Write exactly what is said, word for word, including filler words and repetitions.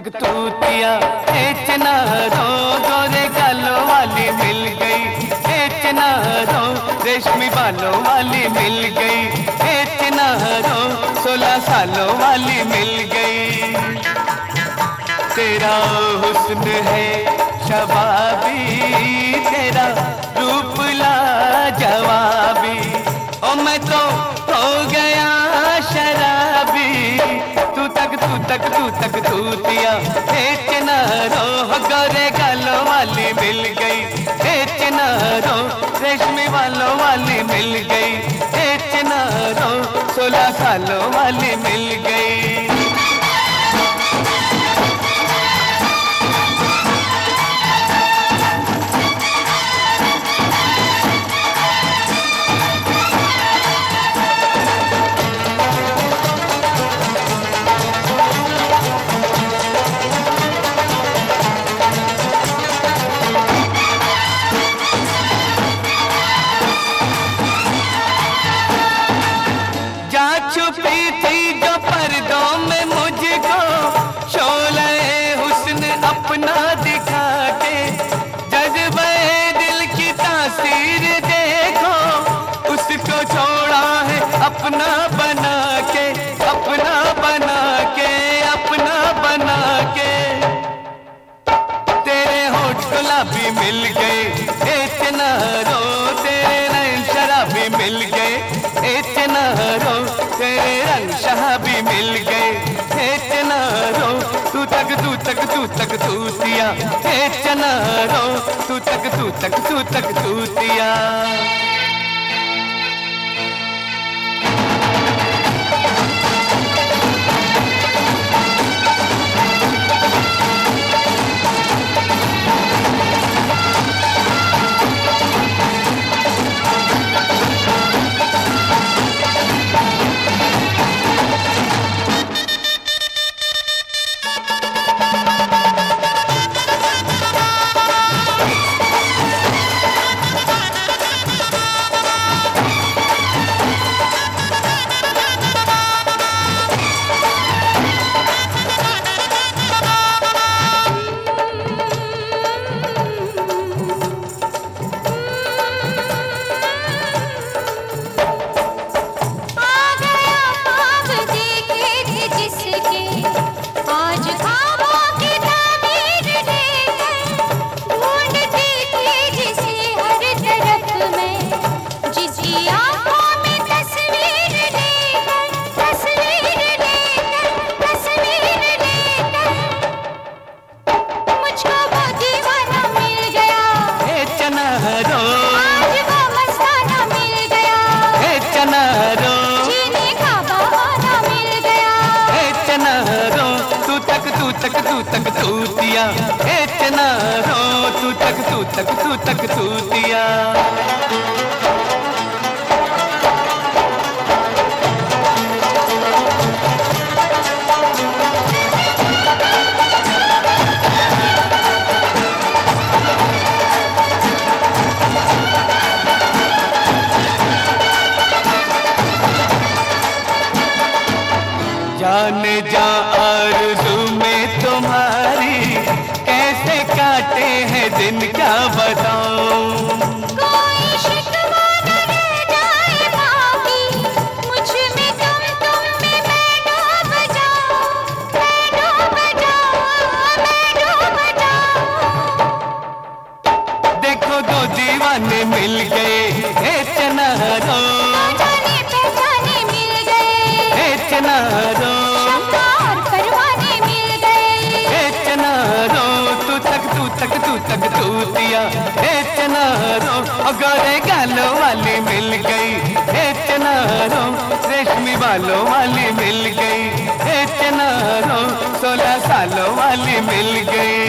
तक तूतिया बेचना रो, गोरे गालों वाली मिल गई बेचना रो, रेशमी बालों वाली मिल गई बेचना रो, सोलह सालों वाली मिल गई। तेरा हुस्न है शबाबी, तेरा रूप लाजवाबी, ओ मैं तो हो गया शराबी। तू तक तू तक तू तक तूतिया बेचना रो, गोरे गालों वाली मिल गई बेचना रो, रेशमी बालों वाली मिल गई बेचना रो, सोलह सालों वाली मिल गई। छुपी थी जो पर्दों में मुझको, शोले हुस्न अपना दिखा के, जज्बे दिल की तासीर देखो, उसको छोड़ा है अपना बना के, अपना बना के, अपना बना के। तेरे होठ गुलाबी मिल गए इतना रो, तेरे नैन शराबी मिल गए इतना रो, तेरे रंग शहाबी मिल गए इतना रो, तू तक तू तक तू तक तूतिया इतना रो, तू तक तू तक तू तक तूतिया। तक तू तक तूतिया इतना रो, तू तक तू तक तू तक तूतिया। जाने जा आरज़ू में तुम्हारी कैसे काटे हैं दिन क्या बताऊं। कोई शिकवा न रह जाए बाकी, मुझ में तुम तुम में मैं डूब जाऊं, मैं डूब जाऊं, मैं डूब जाऊं। देखो दो दीवाने मिल गए इतना रो, जाने पहचाने मिल गए इतना रो, तक तू तक तूतिया इतना रो, गोरे गालों वाली मिल गई इतना रो, रेशमी बालों वाली मिल गई इतना रो, सोलह सालों वाली मिल गई।